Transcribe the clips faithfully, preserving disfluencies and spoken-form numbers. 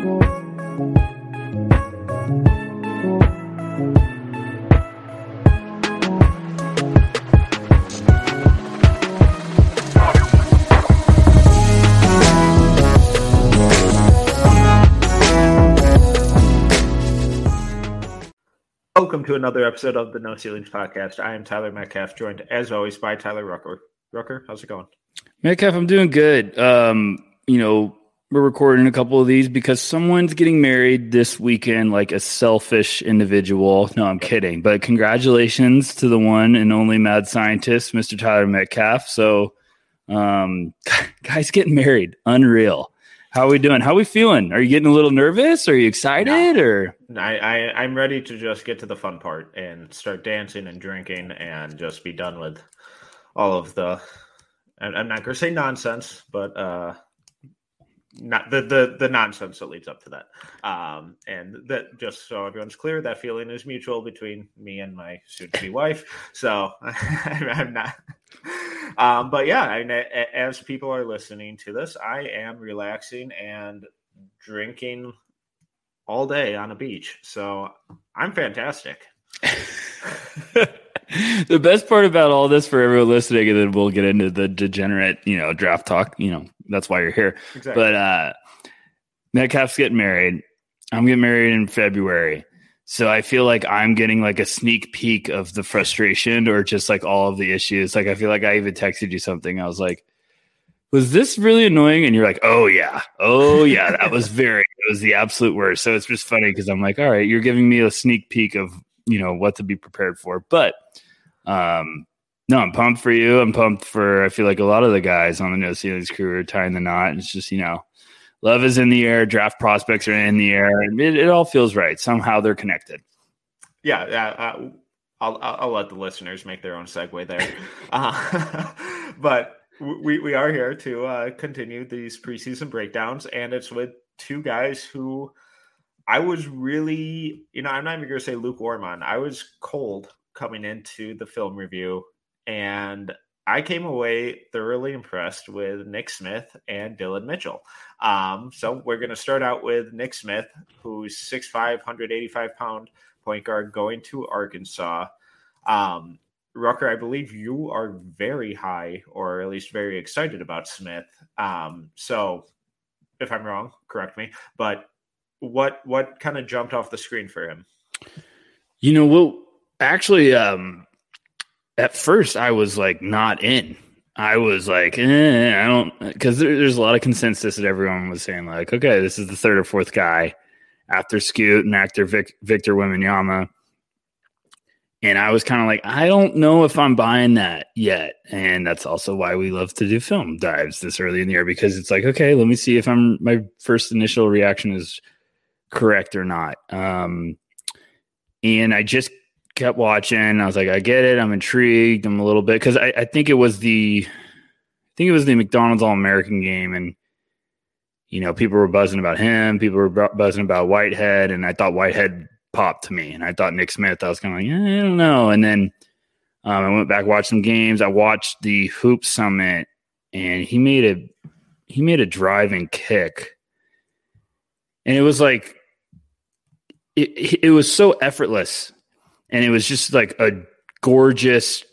Welcome to another episode of the No Ceilings Podcast. I am Tyler Metcalf, joined as always by Tyler Rucker. Rucker, how's it going? Metcalf, I'm doing good. Um, you know, we're recording a couple of these because someone's getting married this weekend, like a selfish individual. No, I'm kidding. But congratulations to the one and only mad scientist, Mister Tyler Metcalf. So, um, guys getting married. Unreal. How are we doing? How are we feeling? Are you getting a little nervous? Are you excited? No. Or I, I, I'm ready to just get to the fun part and start dancing and drinking and just be done with all of the, I'm not going to say nonsense, but uh, not the, the, the nonsense that leads up to that. Um, and that, just so everyone's clear, that feeling is mutual between me and my soon-to-be wife. So I'm not... Um, but yeah, I, as people are listening to this, I am relaxing and drinking all day on a beach. So I'm fantastic. The best part about all this for everyone listening, and then we'll get into the degenerate, you know, draft talk, you know, that's why you're here. Exactly. But uh, Metcalf's getting married. I'm getting married in February. So I feel like I'm getting like a sneak peek of the frustration or just like all of the issues. Like I feel like I even texted you something. I was like, was this really annoying? And you're like, oh yeah. Oh yeah. That was very, it was the absolute worst. So it's just funny because I'm like, all right, you're giving me a sneak peek of, you know, what to be prepared for. But um, no, I'm pumped for you. I'm pumped for, I feel like a lot of the guys on the No Ceilings crew are tying the knot. It's just, you know, love is in the air. Draft prospects are in the air. It, it all feels right. Somehow they're connected. Yeah, uh, I'll, I'll I'll let the listeners make their own segue there. uh, but we we are here to uh, continue these preseason breakdowns, and it's with two guys who I was really, you know, I'm not even going to say lukewarm on. I was cold coming into the film review, and I came away thoroughly impressed with Nick Smith and Dillon Mitchell. Um, so we're going to start out with Nick Smith, who's six five, one hundred eighty-five pound point guard going to Arkansas. Um, Rucker, I believe you are very high, or at least very excited about Smith. Um, so if I'm wrong, correct me. But what what kind of jumped off the screen for him? You know, well, actually, um, at first, I was like not in. I was like, eh, I don't, because there, there's a lot of consensus that everyone was saying like, okay, this is the third or fourth guy after Scoot and after Vic, Victor Wembanyama. And I was kind of like, I don't know if I'm buying that yet. And that's also why we love to do film dives this early in the year, because it's like, okay, let me see if I'm, my first initial reaction is correct or not. Um, and I just kept watching. I was like, I get it. I'm intrigued. I'm a little bit because I, I think it was the, I think it was the McDonald's All-American game, and you know, people were buzzing about him. People were buzzing about Whitehead, and I thought Whitehead popped to me, and I thought Nick Smith. I was kind of like, eh, I don't know. And then um, I went back, watched some games. I watched the Hoop Summit, and he made a he made a driving kick, and it was like it it was so effortless. And it was just like a gorgeous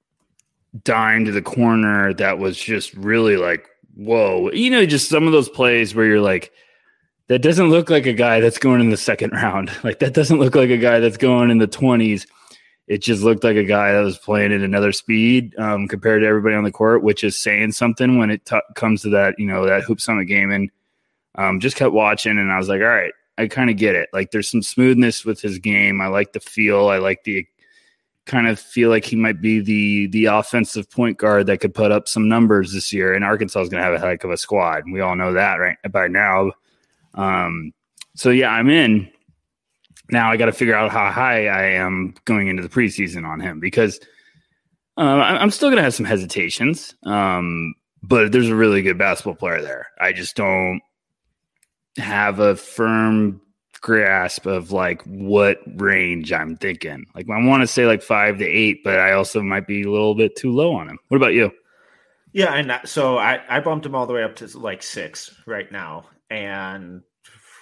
dime to the corner that was just really like, whoa. You know, just some of those plays where you're like, that doesn't look like a guy that's going in the second round. Like, that doesn't look like a guy that's going in the twenties. It just looked like a guy that was playing at another speed um, compared to everybody on the court, which is saying something when it t- comes to that, you know, that Hoop Summit game. And um, just kept watching, and I was like, all right, I kind of get it. Like, there's some smoothness with his game. I like the feel. I like the kind of feel like he might be the the offensive point guard that could put up some numbers this year. And Arkansas is going to have a heck of a squad. We all know that right by now. Um, so yeah, I'm in. Now I got to figure out how high I am going into the preseason on him, because uh, I'm still going to have some hesitations. Um, but there's a really good basketball player there. I just don't have a firm grasp of like what range I'm thinking. Like, I want to say like five to eight, but I also might be a little bit too low on him. What about you? Yeah, and so I, I bumped him all the way up to like six right now. And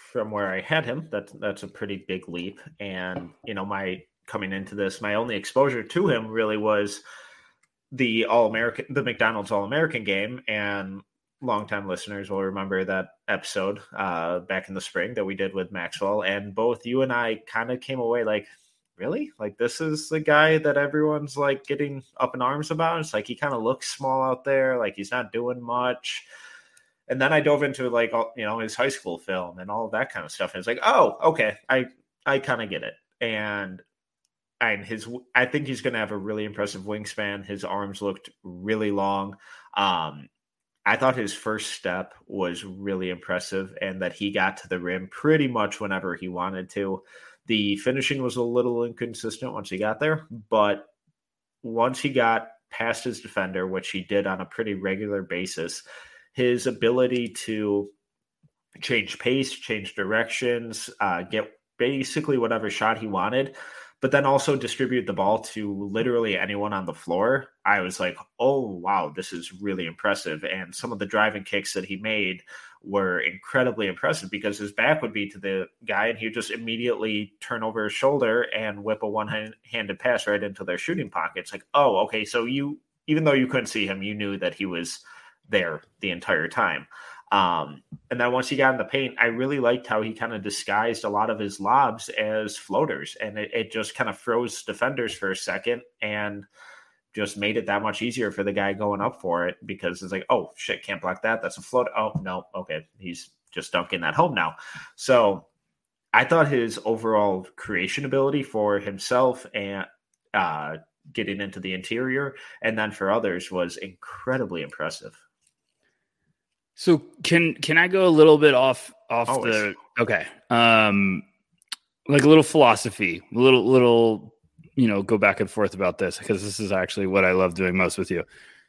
from where I had him. That's that's a pretty big leap. And you know, my coming into this, my only exposure to him really was the All American, the McDonald's All American game, and longtime listeners will remember that episode uh, back in the spring that we did with Maxwell. And both you and I kind of came away like, really? Like, this is the guy that everyone's like getting up in arms about? It's like, he kind of looks small out there. Like, he's not doing much. And then I dove into like, all, you know, his high school film and all of that kind of stuff. And it's like, oh, okay. I, I kind of get it. And and his, I think he's going to have a really impressive wingspan. His arms looked really long. Um, I thought his first step was really impressive, and that he got to the rim pretty much whenever he wanted to. The finishing was a little inconsistent once he got there, but once he got past his defender, which he did on a pretty regular basis, his ability to change pace, change directions, uh, get basically whatever shot he wanted, but then also distribute the ball to literally anyone on the floor. I was like, oh, wow, this is really impressive. And some of the driving kicks that he made were incredibly impressive, because his back would be to the guy and he would just immediately turn over his shoulder and whip a one-handed pass right into their shooting pocket. It's like, oh, okay, so you, even though you couldn't see him, you knew that he was there the entire time. Um, and then once he got in the paint, I really liked how he kind of disguised a lot of his lobs as floaters, and it, it just kind of froze defenders for a second and just made it that much easier for the guy going up for it, because it's like, oh shit, can't block that. That's a float. Oh no. Okay. He's just dunking that home now. So I thought his overall creation ability for himself and, uh, getting into the interior and then for others was incredibly impressive. So can can I go a little bit off off Always. the okay, um, like a little philosophy, a little little you know, go back and forth about this, because this is actually what I love doing most with you.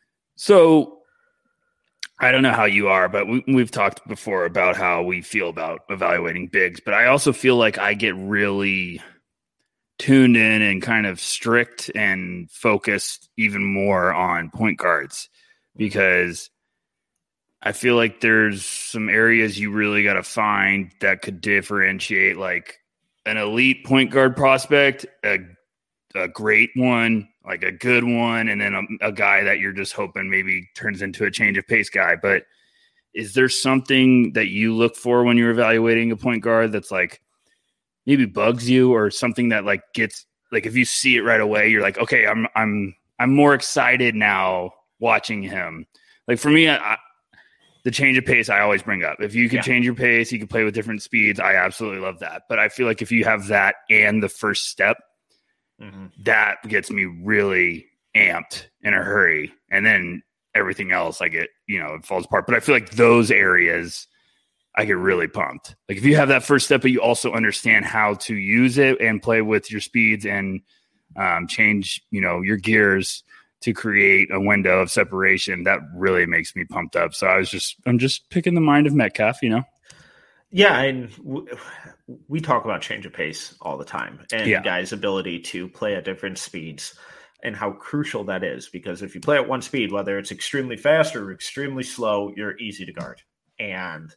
So I don't know how you are, but we, we've talked before about how we feel about evaluating bigs, but I also feel like I get really tuned in and kind of strict and focused even more on point guards, because I feel like there's some areas you really got to find that could differentiate like an elite point guard prospect, a, a great one, like a good one, and then a, a guy that you're just hoping maybe turns into a change of pace guy. But is there something that you look for when you're evaluating a point guard that's like maybe bugs you, or something that like gets like, if you see it right away, you're like, okay, I'm I'm I'm more excited now watching him. Like for me, I, the change of pace I always bring up. If you can yeah. change your pace, you can play with different speeds. I absolutely love that. But I feel like if you have that and the first step, mm-hmm. that gets me really amped in a hurry. And then everything else, I get, you know, it falls apart. But I feel like those areas, I get really pumped. Like if you have that first step, but you also understand how to use it and play with your speeds and um, change, you know, your gears to create a window of separation, that really makes me pumped up. So I was just, I'm just picking the mind of Metcalf, you know? Yeah. And w- we talk about change of pace all the time, and yeah. guys' ability to play at different speeds and how crucial that is, because if you play at one speed, whether it's extremely fast or extremely slow, you're easy to guard. And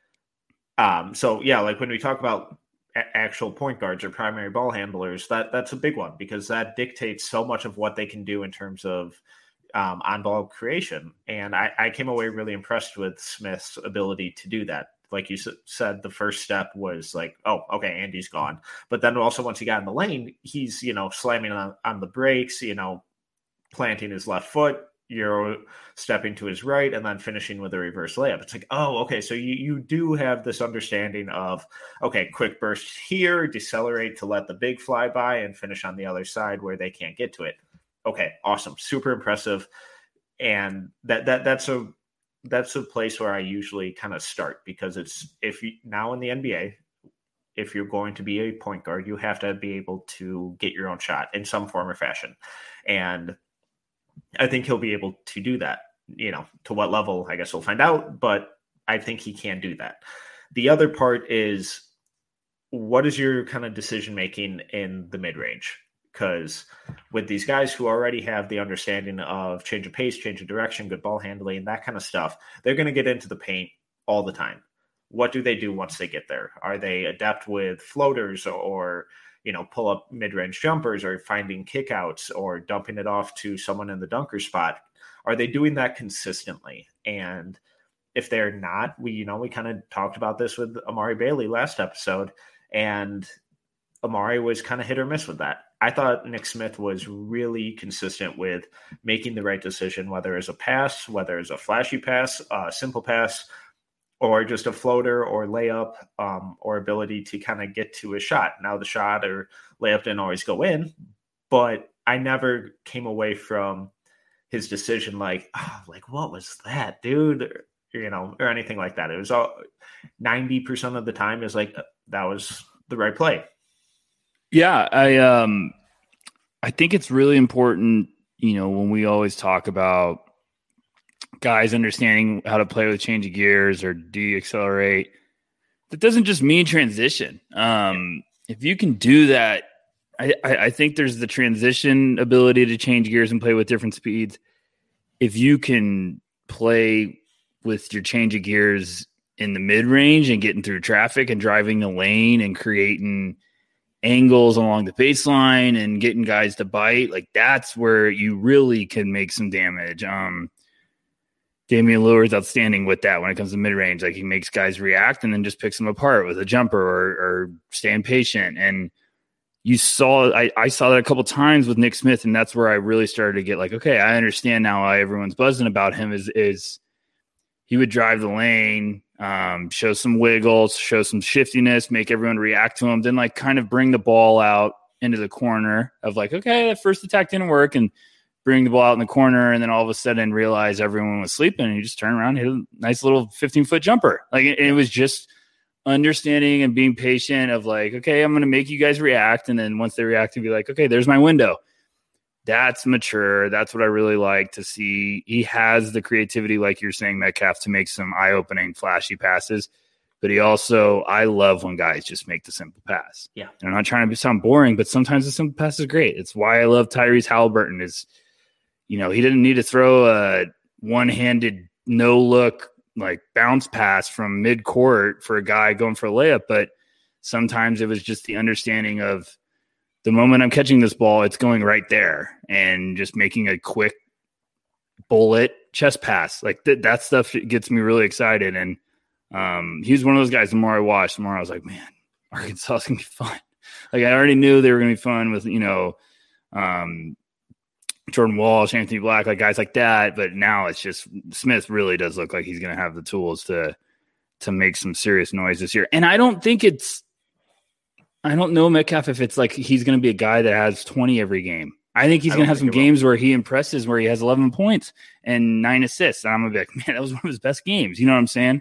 um, so, yeah, like when we talk about actual point guards or primary ball handlers, that that's a big one, because that dictates so much of what they can do in terms of um, on-ball creation. And I, I came away really impressed with Smith's ability to do that. Like you said, the first step was like, oh, okay, Andy's gone. But then also once he got in the lane, he's, you know, slamming on, on the brakes, you know, planting his left foot, Euro stepping to his right, and then finishing with a reverse layup. It's like, oh, okay, so you, you do have this understanding of, okay, quick burst here, decelerate to let the big fly by, and finish on the other side where they can't get to it. Okay, awesome, super impressive. And that that that's a that's a place where I usually kind of start, because it's, if you now in the N B A, if you're going to be a point guard, you have to be able to get your own shot in some form or fashion. And I think he'll be able to do that. You know, to what level, I guess we'll find out, but I think he can do that. The other part is, what is your kind of decision-making in the mid-range? Because with these guys who already have the understanding of change of pace, change of direction, good ball handling, that kind of stuff, they're going to get into the paint all the time. what do they do once they get there? Are they adept with floaters or, you know, pull up mid-range jumpers or finding kickouts or dumping it off to someone in the dunker spot? Are they doing that consistently? And if they're not, we, you know, we kind of talked about this with Amari Bailey last episode, and Amari was kind of hit or miss with that. I thought Nick Smith was really consistent with making the right decision, whether it's a pass, whether it's a flashy pass, a simple pass, or just a floater or layup, um, or ability to kind of get to a shot. Now the shot or layup didn't always go in, but I never came away from his decision like, oh, like, what was that, dude? Or, you know, or anything like that. It was all ninety percent of the time is like, that was the right play. Yeah. I, um, I think it's really important, you know, when we always talk about guys understanding how to play with change of gears or de-accelerate, that doesn't just mean transition. Um, if you can do that, I, I, I think there's the transition ability to change gears and play with different speeds. If you can play with your change of gears in the mid-range and getting through traffic and driving the lane and creating angles along the baseline and getting guys to bite, like that's where you really can make some damage. Um, Damian Lillard's outstanding with that when it comes to mid-range. Like he makes guys react and then just picks them apart with a jumper or, or staying patient. And you saw, I, I saw that a couple times with Nick Smith, and that's where I really started to get like, okay, I understand now why everyone's buzzing about him is, is he would drive the lane, um, show some wiggles, show some shiftiness, make everyone react to him, then like kind of bring the ball out into the corner of like, okay, that first attack didn't work, and bring the ball out in the corner, and then all of a sudden realize everyone was sleeping, and you just turn around and hit a nice little fifteen-foot jumper. Like it, it was just understanding and being patient of like, okay, I'm going to make you guys react, and then once they react, to be like, okay, there's my window. That's mature. That's what I really like to see. He has the creativity, like you're saying, Metcalf, to make some eye-opening, flashy passes. But he also, I love when guys just make the simple pass. Yeah. And I'm not trying to sound boring, but sometimes the simple pass is great. It's why I love Tyrese Halliburton is, you know, he didn't need to throw a one-handed, no-look, like bounce pass from mid-court for a guy going for a layup. But sometimes it was just the understanding of, the moment I'm catching this ball, it's going right there, and just making a quick bullet chest pass. Like th- that stuff gets me really excited. And um, he was one of those guys, the more I watched, the more I was like, man, Arkansas is going to be fun. Like I already knew they were going to be fun with, you know, um, Jordan Walsh, Anthony Black, like guys like that. But now it's just Smith really does look like he's going to have the tools to, to make some serious noise this year. And I don't think it's, I don't know, Metcalf, if it's like he's going to be a guy that has twenty every game. I think he's going to have some games where he impresses, where he has eleven points and nine assists. And I'm going to be like, man, that was one of his best games. You know what I'm saying?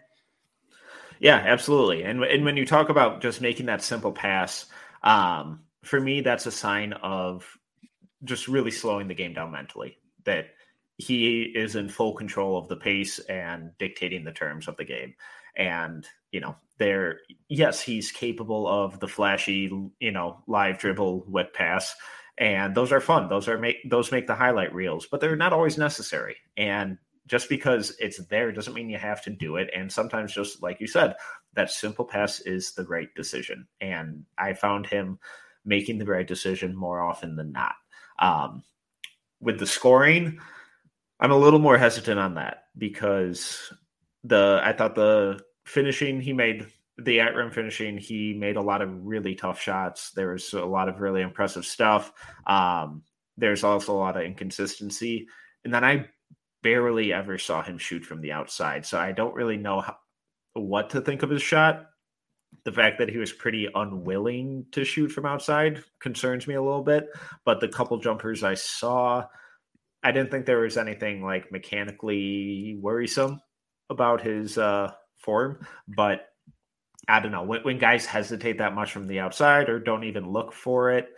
Yeah, absolutely. And and when you talk about just making that simple pass, um, for me, that's a sign of just really slowing the game down mentally, that he is in full control of the pace and dictating the terms of the game. And, you know, there, yes, he's capable of the flashy, you know, live dribble, wet pass. And those are fun. Those are make those make the highlight reels, but they're not always necessary. And just because it's there doesn't mean you have to do it. And sometimes, just like you said, that simple pass is the right decision. And I found him making the right decision more often than not. Um, with the scoring, I'm a little more hesitant on that, because the I thought the finishing he made, the at rim finishing, he made a lot of really tough shots. There was a lot of really impressive stuff. Um, there's also a lot of inconsistency. And then I barely ever saw him shoot from the outside. So I don't really know how, what to think of his shot. The fact that he was pretty unwilling to shoot from outside concerns me a little bit. But the couple jumpers I saw, I didn't think there was anything like mechanically worrisome about his uh, form. But I don't know, when, when guys hesitate that much from the outside or don't even look for it,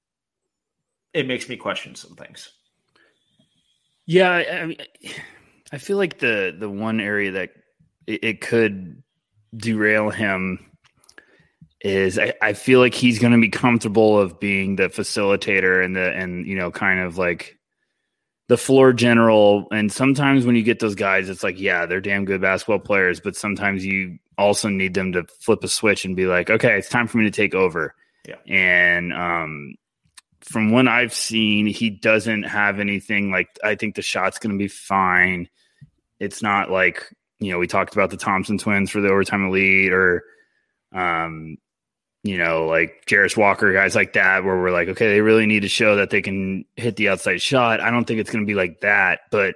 it makes me question some things. Yeah, I mean, I feel like the the one area that it, it could derail him is I, I feel like he's going to be comfortable of being the facilitator and the and you know kind of like the floor general. And sometimes when you get those guys, it's like, yeah, they're damn good basketball players, but sometimes you also need them to flip a switch and be like, okay, it's time for me to take over. Yeah. And um, from what I've seen, he doesn't have anything like, I think the shot's going to be fine. It's not like, you know, we talked about the Thompson twins for the overtime elite or, um, you know, like Jarris Walker, guys like that, where we're like, okay, they really need to show that they can hit the outside shot. I don't think it's going to be like that, but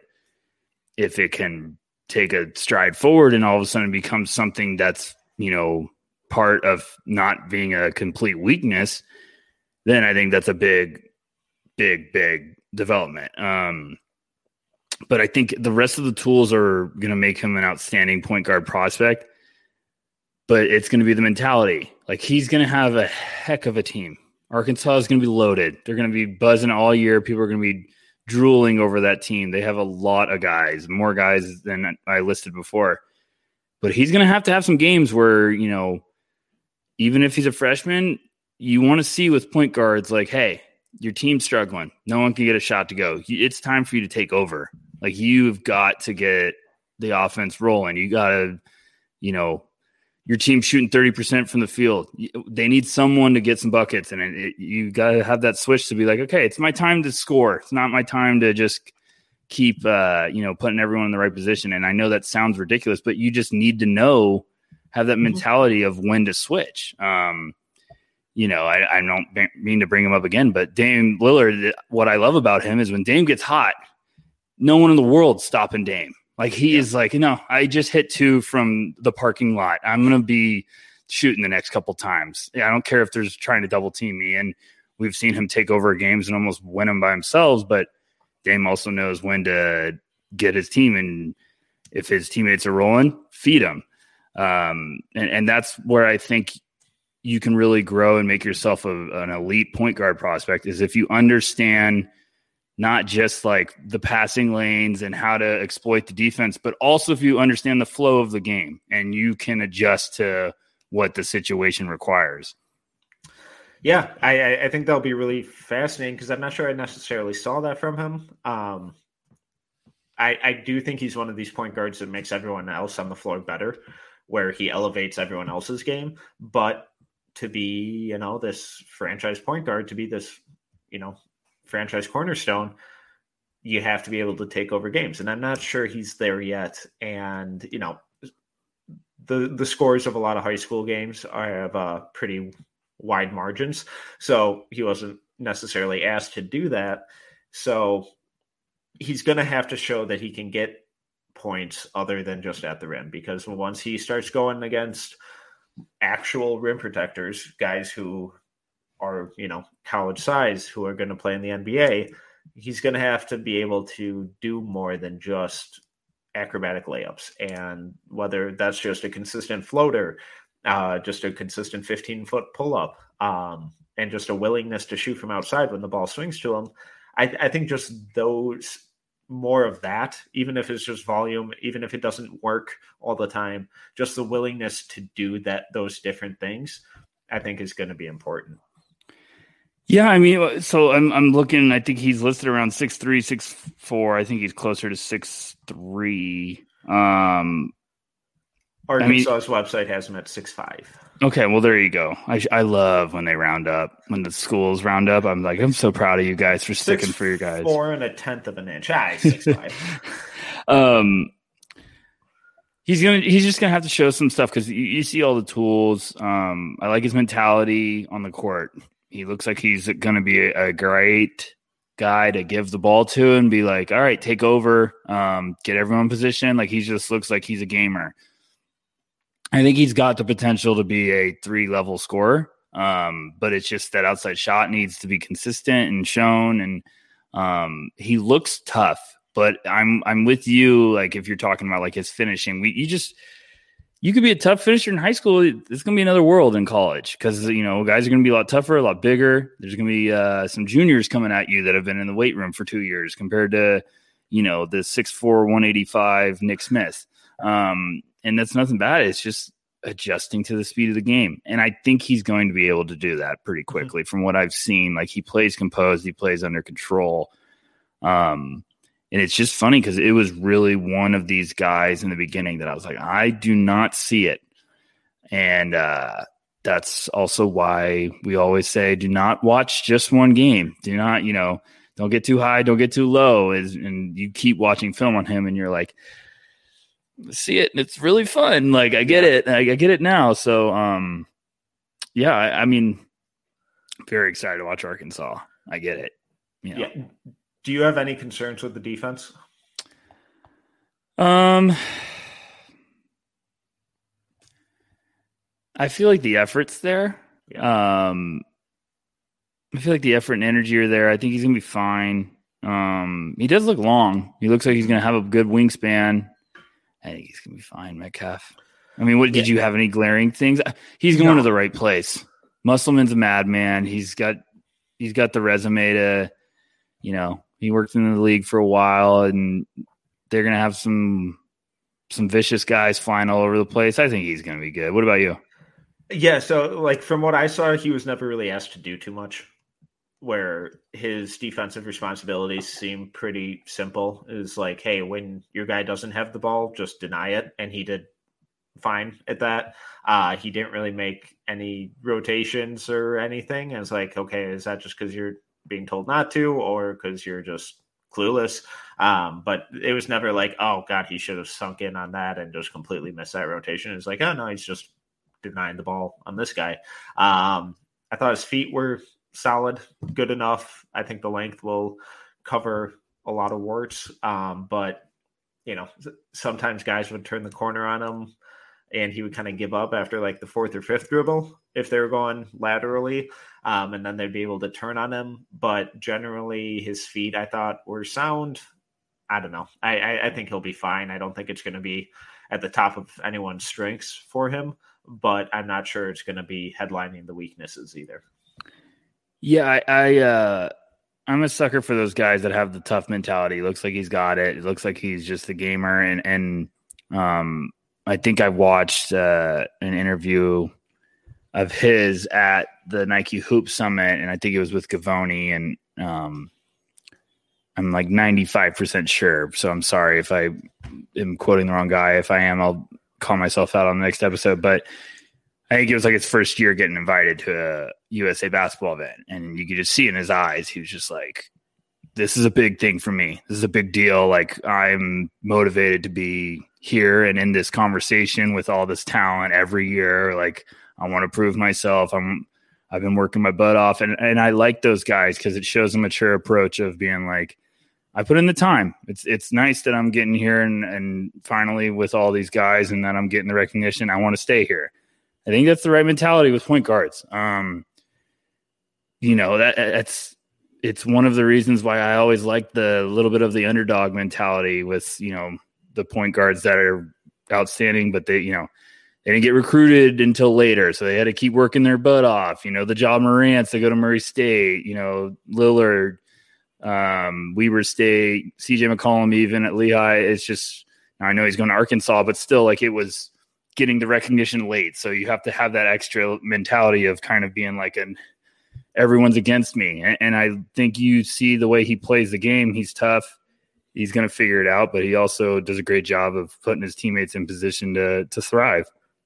if it can take a stride forward and all of a sudden become something that's, you know, part of not being a complete weakness, then I think that's a big, big, big development. Um, but I think the rest of the tools are going to make him an outstanding point guard prospect. But it's going to be the mentality. Like, he's going to have a heck of a team. Arkansas is going to be loaded. They're going to be buzzing all year. People are going to be drooling over that team. They have a lot of guys, more guys than I listed before. But he's going to have to have some games where, you know, even if he's a freshman, you want to see with point guards like, hey, your team's struggling. No one can get a shot to go. It's time for you to take over. Like, you've got to get the offense rolling. You got to, you know, your team's shooting thirty percent from the field. They need someone to get some buckets. And it, it, you got to have that switch to be like, okay, it's my time to score. It's not my time to just keep, uh, you know, putting everyone in the right position. And I know that sounds ridiculous, but you just need to know, have that mentality of when to switch. Um, you know, I, I don't mean to bring him up again, but Dame Lillard, what I love about him is when Dame gets hot, no one in the world stopping Dame. Like, he yeah. is like, no, I just hit two from the parking lot. I'm going to be shooting the next couple times. Yeah, I don't care if there's trying to double team me. And we've seen him take over games and almost win them by himself. But Dame also knows when to get his team. And if his teammates are rolling, feed them. Um, and, and that's where I think you can really grow and make yourself a, an elite point guard prospect, is if you understand not just like the passing lanes and how to exploit the defense, but also if you understand the flow of the game and you can adjust to what the situation requires. Yeah, I, I think that'll be really fascinating because I'm not sure I necessarily saw that from him. Um, I, I do think he's one of these point guards that makes everyone else on the floor better, where he elevates everyone else's game. But to be, you know, this franchise point guard, to be this, you know, franchise cornerstone, you have to be able to take over games. And I'm not sure he's there yet. And, you know, the the scores of a lot of high school games are have uh, pretty wide margins. So he wasn't necessarily asked to do that. So he's going to have to show that he can get points other than just at the rim, because once he starts going against actual rim protectors, guys who are, you know, college size, who are going to play in the N B A, he's going to have to be able to do more than just acrobatic layups. And whether that's just a consistent floater, uh, just a consistent fifteen foot pull up, um, and just a willingness to shoot from outside when the ball swings to him. I, I think just those, more of that, even if it's just volume, even if it doesn't work all the time, just the willingness to do that, those different things, I think is going to be important. Yeah, I mean, so I'm I'm looking. I think he's listed around six three, six four. I think he's closer to six three. Um, Arkansas's I mean, website has him at six five. Okay, well, there you go. I I love when they round up, when the schools round up. I'm like, I'm so proud of you guys for sticking six, for your guys. Four and a tenth of an inch. Ah, six five. um, he's gonna. He's just gonna have to show some stuff because you, you see all the tools. Um, I like his mentality on the court. He looks like he's going to be a, a great guy to give the ball to and be like, all right, take over, um, get everyone in position. Like, he just looks like he's a gamer. I think he's got the potential to be a three-level scorer, um, but it's just that outside shot needs to be consistent and shown. And um, he looks tough, but I'm I'm with you. Like, if you're talking about like his finishing, we you just – you could be a tough finisher in high school. It's going to be another world in college because, you know, guys are going to be a lot tougher, a lot bigger. There's going to be uh, some juniors coming at you that have been in the weight room for two years compared to, you know, the six four, one eighty-five Nick Smith. Um, and that's nothing bad. It's just adjusting to the speed of the game. And I think he's going to be able to do that pretty quickly from what I've seen. Like, he plays composed. He plays under control. Um, And it's just funny because it was really one of these guys in the beginning that I was like, I do not see it. And uh, that's also why we always say, do not watch just one game. Do not, you know, don't get too high, don't get too low. Is and you keep watching film on him and you're like, see it. And it's really fun. Like, I get it. I, I get it now. So, um, yeah, I, I mean, very excited to watch Arkansas. I get it. You know. Yeah. Do you have any concerns with the defense? Um, I feel like the effort's there. Yeah. Um, I feel like the effort and energy are there. I think he's gonna be fine. Um, he does look long. He looks like he's gonna have a good wingspan. I think he's gonna be fine, Metcalf. I mean, what did yeah. you have any glaring things? He's going no. to the right place. Musselman's a madman. He's got he's got the resume to, you know, he worked in the league for a while, and they're gonna have some some vicious guys flying all over the place. I think he's gonna be good. What about you? Yeah, so like from what I saw, he was never really asked to do too much, where his defensive responsibilities seem pretty simple. Is like, hey, when your guy doesn't have the ball, just deny it. And he did fine at that. Uh, he didn't really make any rotations or anything. And it's like, okay, is that just because you're being told not to, or because you're just clueless? Um, but it was never like, oh God, he should have sunk in on that and just completely missed that rotation. It's like, oh no, he's just denying the ball on this guy. Um, I thought his feet were solid, good enough. I think the length will cover a lot of warts. Um, but, you know, sometimes guys would turn the corner on him and he would kind of give up after like the fourth or fifth dribble if they were going laterally. Um, and then they'd be able to turn on him. But generally his feet, I thought, were sound. I don't know. I, I, I think he'll be fine. I don't think it's going to be at the top of anyone's strengths for him, but I'm not sure it's going to be headlining the weaknesses either. Yeah, I, I uh, I'm a sucker for those guys that have the tough mentality. It looks like he's got it. It looks like he's just a gamer. And and um, I think I watched uh, an interview of his at the Nike Hoop Summit, and I think it was with Gavoni, and um, I'm like ninety-five percent sure. So I'm sorry if I am quoting the wrong guy. If I am, I'll call myself out on the next episode. But I think it was like his first year getting invited to a U S A basketball event. And you could just see in his eyes, he was just like, this is a big thing for me. This is a big deal. Like, I'm motivated to be here and in this conversation with all this talent every year. Like, I want to prove myself. I'm, I've been working my butt off. And, and I like those guys because it shows a mature approach of being like, I put in the time. It's it's nice that I'm getting here and, and finally with all these guys and that I'm getting the recognition. I want to stay here. I think that's the right mentality with point guards. Um, you know, that that's it's one of the reasons why I always like the little bit of the underdog mentality with, you know, the point guards that are outstanding, but they, you know, they didn't get recruited until later. So they had to keep working their butt off. You know, the Ja Morants, they go to Murray State, you know, Lillard, um, Weber State, C J McCollum, even at Lehigh. It's just, I know he's going to Arkansas, but still, like, it was getting the recognition late. So you have to have that extra mentality of kind of being like an everyone's against me. And, and I think you see the way he plays the game. He's tough. He's going to figure it out, but he also does a great job of putting his teammates in position to, to thrive.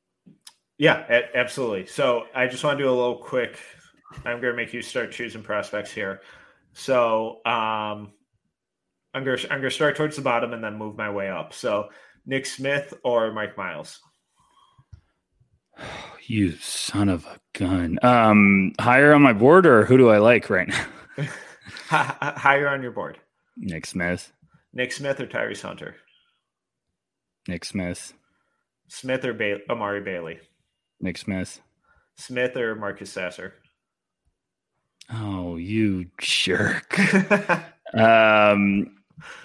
Yeah, a- absolutely. So I just want to do a little quick, I'm going to make you start choosing prospects here. So um, I'm going to, I'm going to start towards the bottom and then move my way up. So Nick Smith or Mike Miles? You son of a gun. Um, higher on my board, or who do I like right now? Higher on your board. Nick Smith. Nick Smith or Tyrese Hunter? Nick Smith. Smith or ba- Amari Bailey? Nick Smith. Smith or Marcus Sasser? Oh, you jerk. um,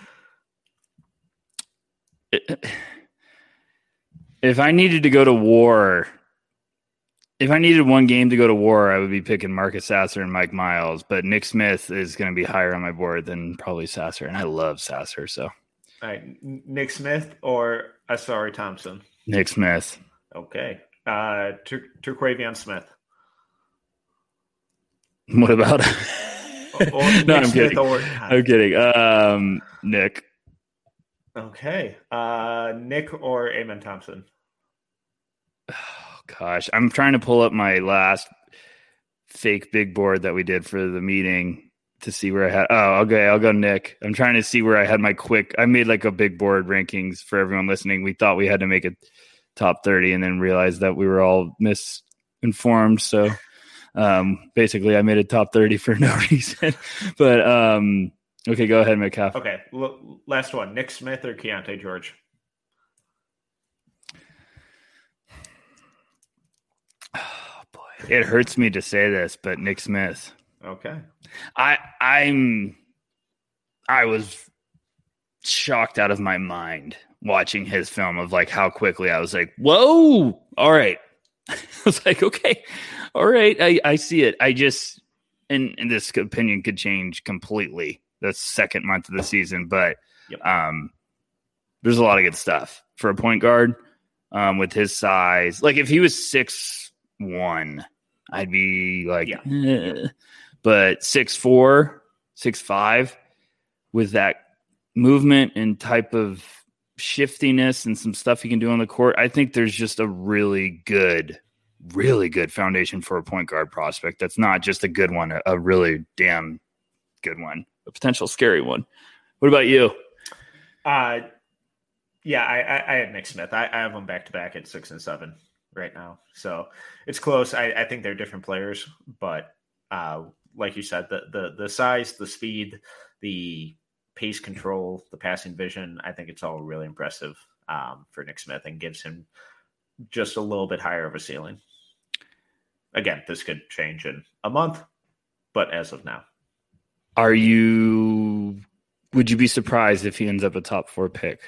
if I needed to go to war, if I needed one game to go to war, I would be picking Marcus Sasser and Mike Miles. But Nick Smith is going to be higher on my board than probably Sasser, and I love Sasser. So, all right, Nick Smith or Asari Thompson? Nick Smith. Okay, uh, Tur- Turquavion Smith. What about? or, or no, I'm kidding. Or, I'm kidding. Um, Nick. Okay. Uh, Nick or Amen Thompson? Oh, gosh, I'm trying to pull up my last fake big board that we did for the meeting to see where I had. Oh, okay. I'll go Nick. I'm trying to see where I had my quick. I made like a big board rankings for everyone listening. We thought we had to make a top thirty and then realized that we were all misinformed. So um, basically, I made a top thirty for no reason. But um, okay, go ahead, Metcalf. Okay. L- last one: Nick Smith or Keontae George? Oh boy, it hurts me to say this, but Nick Smith. Okay. I I'm I was shocked out of my mind watching his film of like how quickly I was like, whoa, all right. I was like, okay, all right, I, I see it. I just and, and this opinion could change completely the second month of the season, but yep. um there's a lot of good stuff for a point guard um with his size. Like if he was six one, I'd be like, yeah. eh. But six four, six five, with that movement and type of shiftiness and some stuff he can do on the court, I think there's just a really good, really good foundation for a point guard prospect. That's not just a good one, a, a really damn good one, a potential scary one. What about you? Uh, yeah, I, I, I had Nick Smith. I, I have them back to back at six and seven right now. So it's close. I, I think they're different players, but uh, like you said, the, the the size, the speed, the pace control, the passing vision, I think it's all really impressive um, for Nick Smith and gives him just a little bit higher of a ceiling. Again, this could change in a month, but as of now. Are you, would you be surprised if he ends up a top four pick?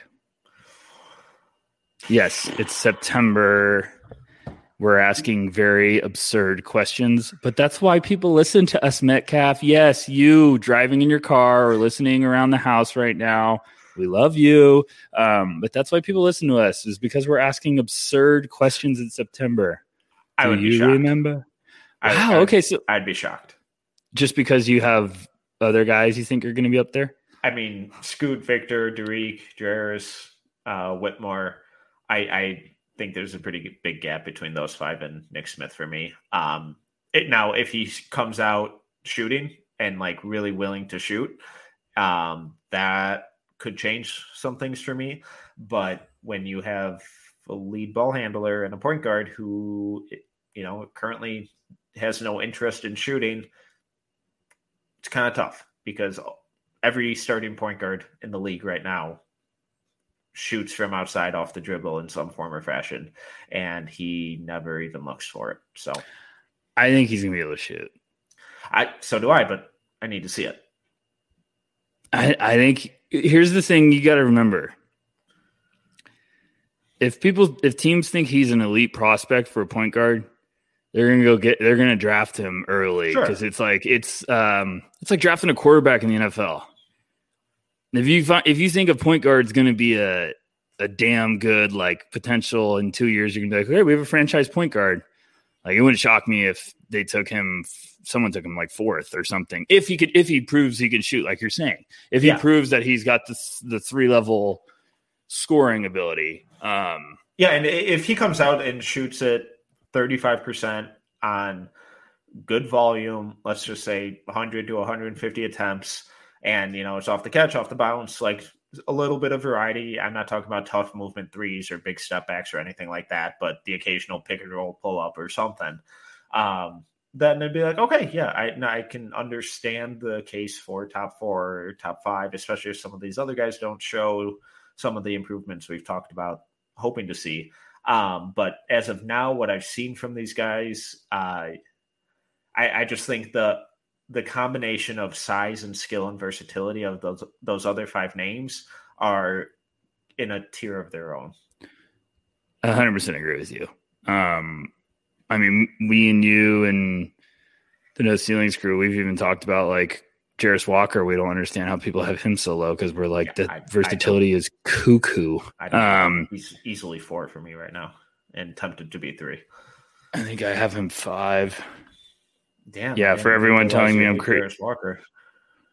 Yes, it's September. We're asking very absurd questions, but that's why people listen to us, Metcalf. Yes, you driving in your car or listening around the house right now. We love you. Um, but that's why people listen to us, is because we're asking absurd questions in September. I Do would you be shocked. remember? I, wow. I, okay. So I'd be shocked. Just because you have other guys you think are going to be up there? I mean, Scoot, Victor, Derek, Jairus, uh, Whitmore. I, I think there's a pretty big gap between those five and Nick Smith for me. Um, it, now, if he comes out shooting and like really willing to shoot, um, that could change some things for me. But when you have a lead ball handler and a point guard who, you know, currently has no interest in shooting, it's kind of tough because every starting point guard in the league right now shoots from outside off the dribble in some form or fashion, and he never even looks for it. So I think he's gonna be able to shoot. I so do I, but I need to see it. I, I think here's the thing you got to remember. If people, if teams think he's an elite prospect for a point guard, they're gonna go get, they're gonna draft him early because sure. it's like it's um it's like drafting a quarterback in the N F L. If you find, if you think a point guard is going to be a a damn good like potential in two years, you're gonna be like, hey, we have a franchise point guard. Like it wouldn't shock me if they took him, someone took him like fourth or something. If he could, if he proves he can shoot, like you're saying, if he yeah. proves that he's got the the three level scoring ability. Um, yeah, and if he comes out and shoots it thirty-five percent on good volume, let's just say one hundred to one hundred fifty attempts. And, you know, it's off the catch, off the bounce, like a little bit of variety. I'm not talking about tough movement threes or big step backs or anything like that, but the occasional pick and roll pull up or something. Um, then they'd be like, okay, yeah, I, I can understand the case for top four or top five, especially if some of these other guys don't show some of the improvements we've talked about, hoping to see. Um, but as of now, what I've seen from these guys, uh, I, I just think the the combination of size and skill and versatility of those those other five names are in a tier of their own. A hundred percent agree with you. Um, I mean, we and you and the No Ceilings crew, we've even talked about like Jarris Walker. We don't understand how people have him so low because we're like yeah, the I, versatility I is cuckoo. I um, he's easily four for me right now and tempted to be three. I think I have him five. Damn. Yeah, for everyone telling me I'm crazy. Walker.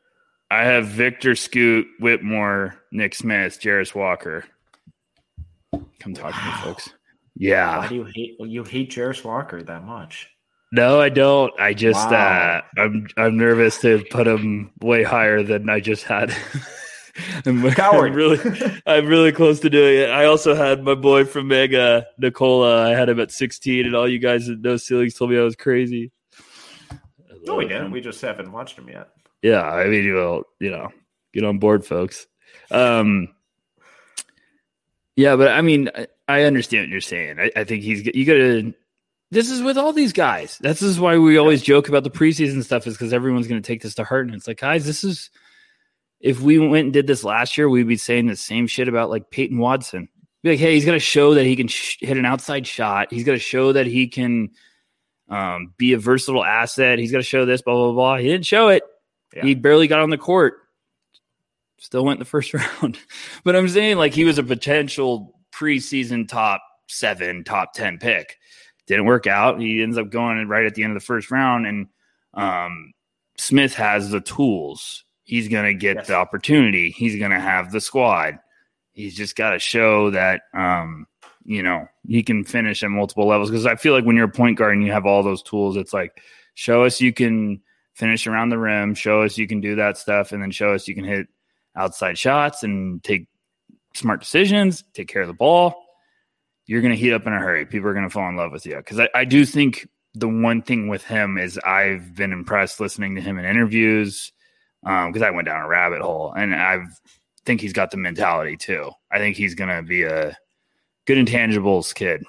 I have Victor, Scoot, Whitmore, Nick Smith, Jarris Walker. Come talk wow. to me, folks. Yeah. Why do you hate you hate Jarris Walker that much? No, I don't. I just wow. uh, I'm I'm nervous to put him way higher than I just had. I'm, Coward. I'm really I'm really close to doing it. I also had my boy from Mega, Nicola. I had him at sixteen, and all you guys that know ceilings told me I was crazy. No, we didn't. We just haven't watched him yet. Yeah, I mean, you will, you know, get on board, folks. Um, yeah, but I mean, I, I understand what you're saying. I, I think he's you got to. This is with all these guys. This is why we always joke about the preseason stuff, is because everyone's going to take this to heart, and it's like, guys, this is. If we went and did this last year, we'd be saying the same shit about like Peyton Watson. Be like, hey, he's got to show that he can sh- hit an outside shot. He's got to show that he can um, be a versatile asset. He's got to show this, blah blah blah. He didn't show it. Yeah. He barely got on the court. Still went in the first round. But I'm saying, like, he was a potential preseason top seven, top ten pick. Didn't work out. He ends up going right at the end of the first round. And um, Smith has the tools. He's going to get yes. the opportunity. He's going to have the squad. He's just got to show that, um, you know, he can finish at multiple levels. Because I feel like when you're a point guard and you have all those tools, it's like, show us you can finish around the rim, show us you can do that stuff, and then show us you can hit outside shots and take smart decisions, take care of the ball. You're going to heat up in a hurry. People are going to fall in love with you. Because I, I do think the one thing with him is I've been impressed listening to him in interviews, because um, I went down a rabbit hole, and I think he's got the mentality too. I think he's going to be a good intangibles kid.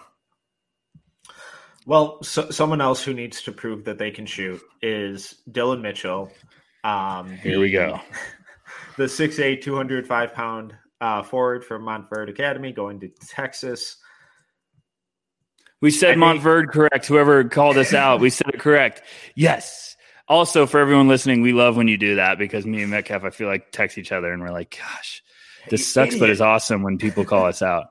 Well, so, someone else who needs to prove that they can shoot is Dillon Mitchell. Um, Here we go. The six eight, two hundred five pound uh, forward from Montverde Academy going to Texas. We said Montverde correct. Whoever called us out, we said it correct. Yes. Also, for everyone listening, we love when you do that, because me and Metcalf, I feel like, text each other and we're like, gosh, this sucks, idiot. But it's awesome when people call us out.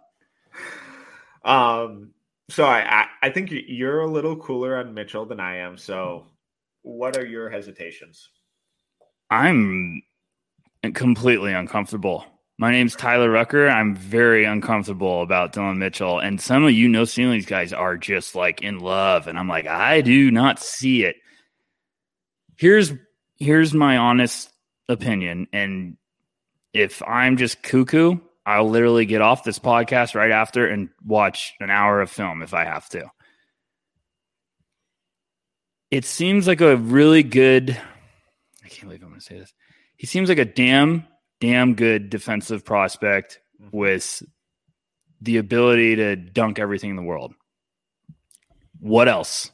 Um. So I, I, I think you're a little cooler on Mitchell than I am. So what are your hesitations? I'm completely uncomfortable. My name's Tyler Rucker. I'm very uncomfortable about Dillon Mitchell. And some of you know ceilings guys are just like in love. And I'm like, I do not see it. Here's here's my honest opinion. And if I'm just cuckoo, I'll literally get off this podcast right after and watch an hour of film if I have to. It seems like a really good, I can't believe I'm going to say this. He seems like a damn, damn good defensive prospect with the ability to dunk everything in the world. What else?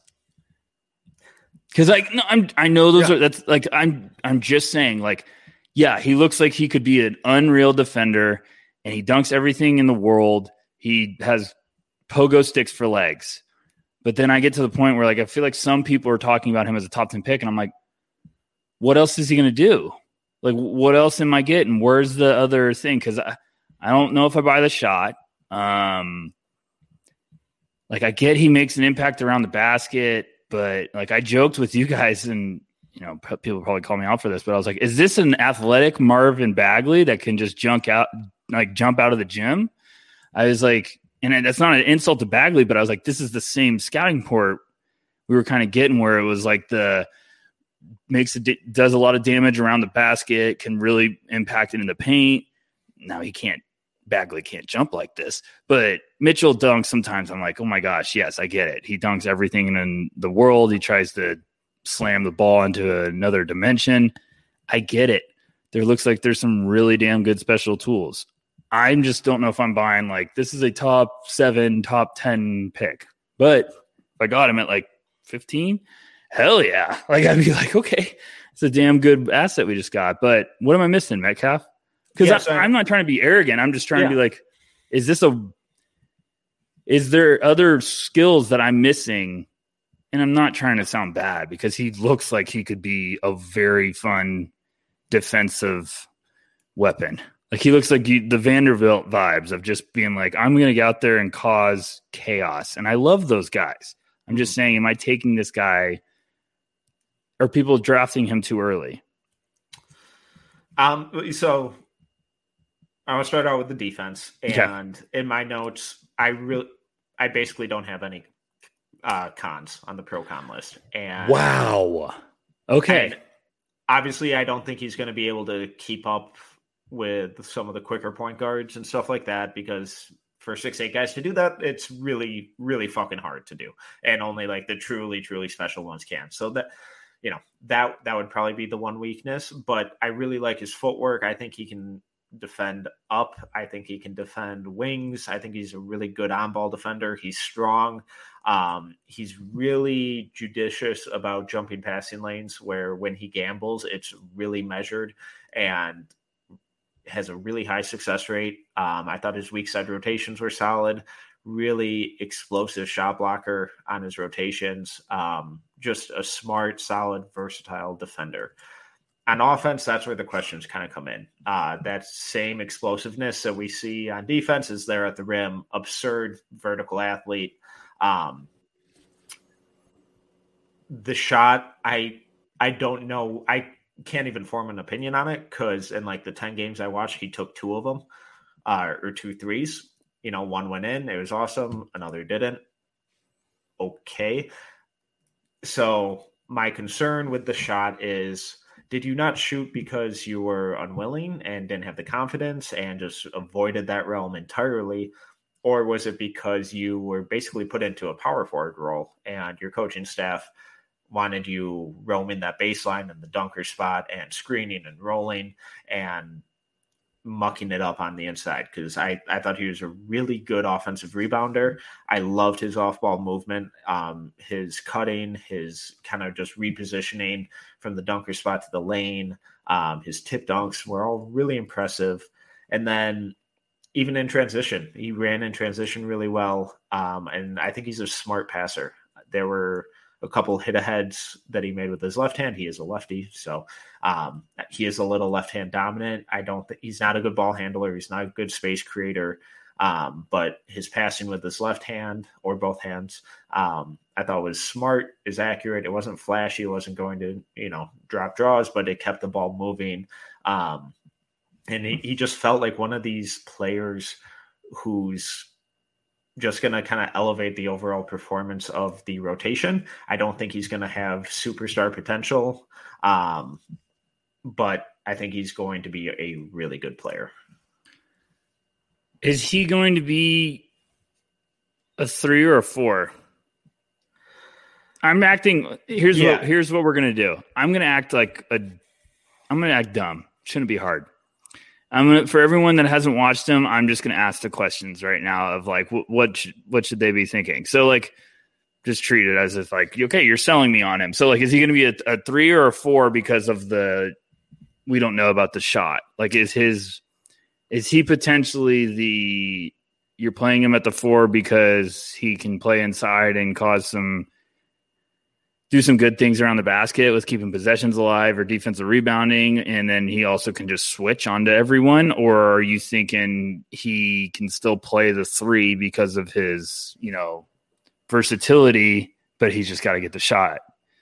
Because like no, I'm, I know those yeah. are that's like I'm, I'm just saying like, yeah, he looks like he could be an unreal defender. And he dunks everything in the world. He has pogo sticks for legs. But then I get to the point where, like, I feel like some people are talking about him as a top ten pick. And I'm like, what else is he going to do? Like, what else am I getting? Where's the other thing? Because I, I don't know if I buy the shot. Um, like, I get he makes an impact around the basket. But, like, I joked with you guys, and, you know, people probably call me out for this. But I was like, is this an athletic Marvin Bagley that can just junk out? like jump out of the gym? I was like, and that's not an insult to Bagley, but I was like, this is the same scouting report we were kind of getting, where it was like the makes it does a lot of damage around the basket, can really impact it in the paint. Now he can't, Bagley can't jump like this, but Mitchell dunks sometimes. I'm like, oh my gosh, yes, I get it. He dunks everything in the world. He tries to slam the ball into another dimension. I get it. There looks like there's some really damn good special tools. I just don't know if I'm buying like this is a top seven, top ten pick. But if I got him at like fifteen, hell yeah. Like I'd be like, okay, it's a damn good asset we just got. But what am I missing, Metcalf? Because yes, I'm not trying to be arrogant. I'm just trying yeah. to be like, is this a is there other skills that I'm missing? And I'm not trying to sound bad, because he looks like he could be a very fun defensive weapon. Like he looks like you, the Vanderbilt vibes of just being like, I'm going to get out there and cause chaos. And I love those guys. I'm just saying, am I taking this guy? Are people drafting him too early? Um, so I want to start out with the defense, and okay. in my notes, I really, I basically don't have any uh, cons on the pro con list. And wow. Okay. And obviously, I don't think he's going to be able to keep up with some of the quicker point guards and stuff like that, because for six eight guys to do that, it's really, really fucking hard to do. And only like the truly, truly special ones can. So that, you know, that that would probably be the one weakness. But I really like his footwork. I think he can defend up. I think he can defend wings. I think he's a really good on-ball defender. He's strong. Um, he's really judicious about jumping passing lanes, where when he gambles, it's really measured and has a really high success rate. Um, I thought his weak side rotations were solid. Really explosive shot blocker on his rotations. Um, just a smart, solid, versatile defender. On offense, that's where the questions kind of come in. Uh, that same explosiveness that we see on defense is there at the rim. Absurd vertical athlete. Um, the shot, I I don't know. I can't even form an opinion on it, because in like the ten games I watched, he took two of them uh, or two threes. You know, one went in. It was awesome. Another didn't. Okay. So my concern with the shot is, did you not shoot because you were unwilling and didn't have the confidence and just avoided that realm entirely? Or was it because you were basically put into a power forward role and your coaching staff wanted you roaming that baseline and the dunker spot and screening and rolling and mucking it up on the inside? Because I, I thought he was a really good offensive rebounder. I loved his off-ball movement, um, his cutting, his kind of just repositioning from the dunker spot to the lane. Um, his tip dunks were all really impressive. And then even in transition, he ran in transition really well. Um, and I think he's a smart passer. There were a couple hit aheads that he made with his left hand. He is a lefty, so um, he is a little left hand dominant. I don't think he's not a good ball handler. He's not a good space creator. Um, but his passing with his left hand or both hands, um, I thought was smart, is accurate. It wasn't flashy. It wasn't going to, you know, drop draws, but it kept the ball moving. Um, and he, he just felt like one of these players who's just going to kind of elevate the overall performance of the rotation. I don't think he's going to have superstar potential, um, but I think he's going to be a really good player. Is he going to be a three or a four? I'm acting. Here's yeah. what. Here's what we're gonna do. I'm gonna act like a. I'm gonna act dumb. Shouldn't be hard. I'm gonna, for everyone that hasn't watched him, I'm just gonna ask the questions right now of like, what what should, what should they be thinking? So like, just treat it as if like, okay, you're selling me on him. So like, is he gonna be a, a three or a four because of the? We don't know about the shot. Like, is his? Is he potentially the? You're playing him at the four because he can play inside and cause some. Do some good things around the basket with keeping possessions alive or defensive rebounding, and then he also can just switch onto everyone? Or are you thinking he can still play the three because of his, you know, versatility, but he's just got to get the shot?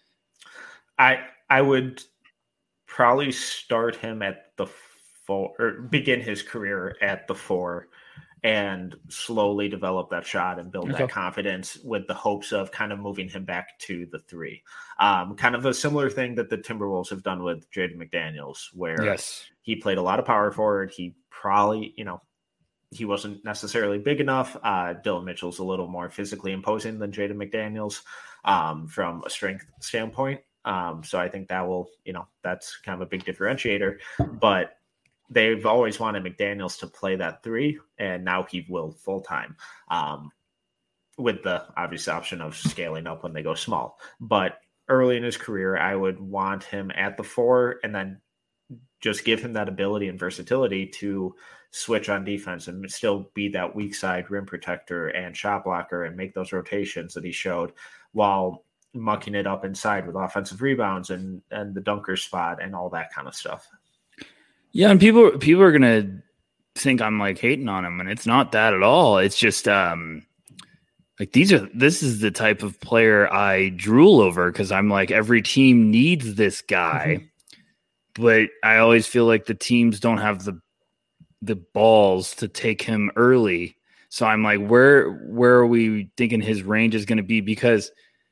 I I would probably start him at the four, or begin his career at the four, and slowly develop that shot and build okay. that confidence with the hopes of kind of moving him back to the three. Um, kind of a similar thing that the Timberwolves have done with Jaden McDaniels, where yes. he played a lot of power forward. He probably, you know, he wasn't necessarily big enough. Uh, Dylan Mitchell's a little more physically imposing than Jaden McDaniels um, from a strength standpoint. Um, so I think that will, you know, that's kind of a big differentiator. But they've always wanted McDaniels to play that three, and now he will full time, um, with the obvious option of scaling up when they go small. But early in his career, I would want him at the four, and then just give him that ability and versatility to switch on defense and still be that weak side rim protector and shot blocker and make those rotations that he showed, while mucking it up inside with offensive rebounds and, and the dunker spot and all that kind of stuff. Yeah, and people people are gonna think I'm like hating on him, and it's not that at all. It's just um, like these are this is the type of player I drool over, because I'm like, every team needs this guy, mm-hmm. but I always feel like the teams don't have the the balls to take him early. So I'm like, where where are we thinking his range is going to be? Because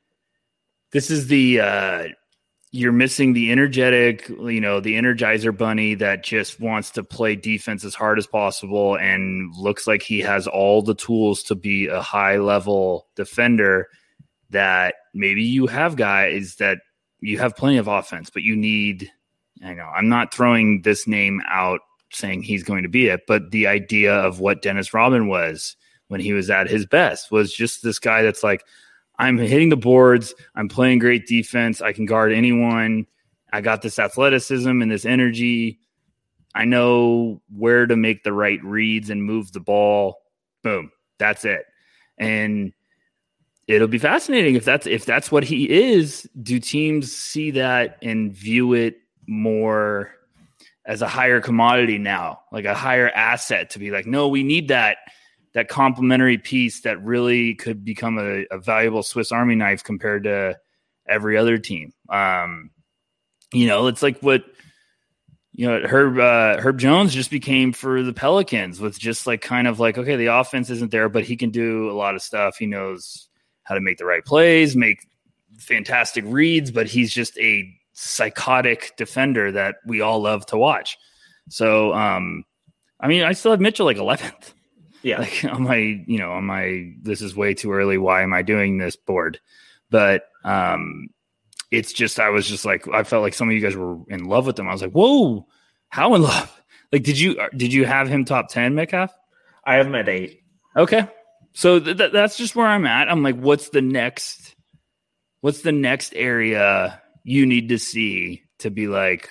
this is the uh, you're missing the energetic, you know, the Energizer Bunny that just wants to play defense as hard as possible and looks like he has all the tools to be a high level defender. That maybe you have guys that you have plenty of offense, but you need. I know I'm not throwing this name out saying he's going to be it, but the idea of what Dennis Rodman was when he was at his best was just this guy that's like, I'm hitting the boards, I'm playing great defense, I can guard anyone, I got this athleticism and this energy, I know where to make the right reads and move the ball, boom, that's it. And it'll be fascinating if that's if that's what he is. Do teams see that and view it more as a higher commodity now, like a higher asset to be like, no, we need that, that complementary piece that really could become a, a valuable Swiss Army knife compared to every other team. Um, you know, it's like what, you know, Herb, uh, Herb Jones just became for the Pelicans with just like, kind of like, okay, the offense isn't there, but he can do a lot of stuff. He knows how to make the right plays, make fantastic reads, but he's just a psychotic defender that we all love to watch. So, um, I mean, I still have Mitchell like eleventh. Yeah. Like on my, you know, on my, this is way too early. Why am I doing this board? But, um, it's just, I was just like, I felt like some of you guys were in love with him. I was like, whoa, how in love? Like, did you, did you have him top ten, Metcalf? I have him at eight. Okay. So th- th- that's just where I'm at. I'm like, what's the next, what's the next area you need to see to be like,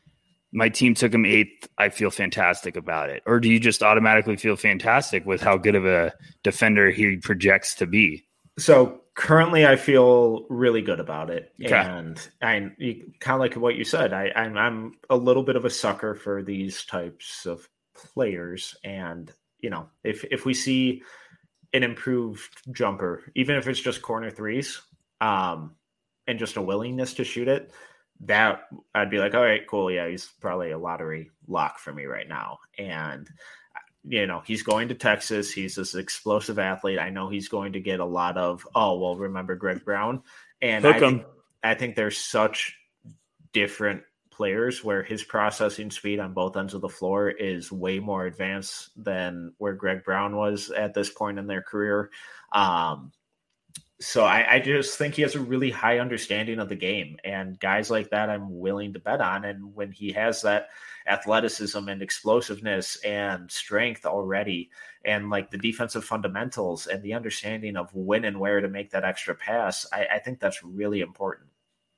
my team took him eighth, I feel fantastic about it? Or do you just automatically feel fantastic with how good of a defender he projects to be? So currently I feel really good about it. Okay. And I kind of like what you said, I, I'm, I'm a little bit of a sucker for these types of players. And, you know, if, if we see an improved jumper, even if it's just corner threes, um, and just a willingness to shoot it, that I'd be like, all right, cool. Yeah, he's probably a lottery lock for me right now. And, you know, he's going to Texas. He's this explosive athlete. I know he's going to get a lot of, oh, well, remember Greg Brown? And I think, I think there's such different players where his processing speed on both ends of the floor is way more advanced than where Greg Brown was at this point in their career. Um, So I, I just think he has a really high understanding of the game, and guys like that I'm willing to bet on. And when he has that athleticism and explosiveness and strength already, and like the defensive fundamentals and the understanding of when and where to make that extra pass, I, I think that's really important.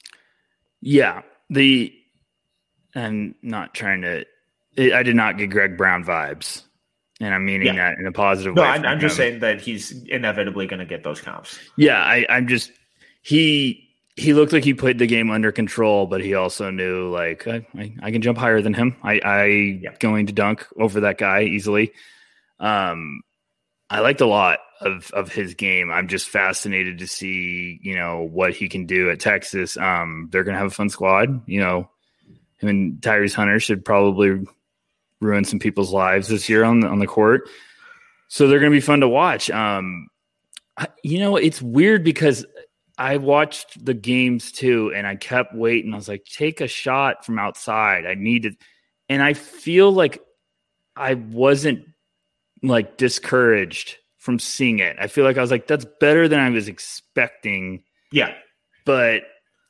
Yeah. The, I'm not trying to, I did not get Greg Brown vibes. And I'm meaning yeah. that in a positive no, way. No, I'm, I'm just saying that he's inevitably going to get those comps. Yeah, I, I'm just he he looked like he played the game under control, but he also knew like I, I, I can jump higher than him. I I yeah. going to dunk over that guy easily. Um, I liked a lot of of his game. I'm just fascinated to see you know what he can do at Texas. Um, they're going to have a fun squad. You know, him and Tyrese Hunter should probably ruin some people's lives this year on the, on the court. So they're going to be fun to watch. Um, I, you know, it's weird because I watched the games too, and I kept waiting. I was like, take a shot from outside. I needed, and I feel like I wasn't like discouraged from seeing it. I feel like I was like, that's better than I was expecting. Yeah. But